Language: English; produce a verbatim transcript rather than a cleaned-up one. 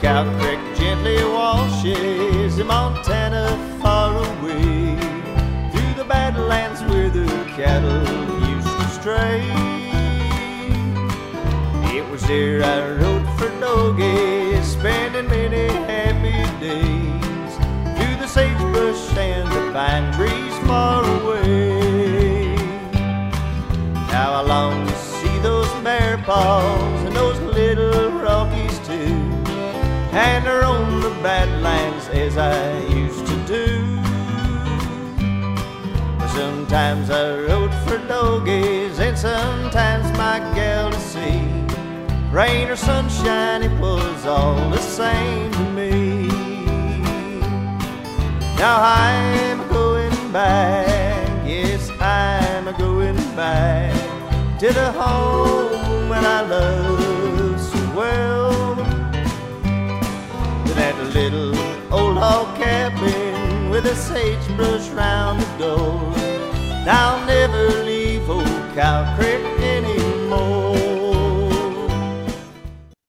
Cow Creek gently washes the Montana far away, through the Badlands where the cattle used to stray. It was there I rode for Doggy, spending many happy days, through the sagebrush and the pine trees far away. Now I long to see those bear paws and those little Rockies too, and to roam the Badlands as I used to do. Sometimes I rode for Doggies and sometimes my gal to see. Rain or sunshine, it was all the same to me. Now I'm going back, yes, I'm going back to the home that I love so well, to that little old log cabin with a sagebrush round the door. I'll never leave old Cow Creek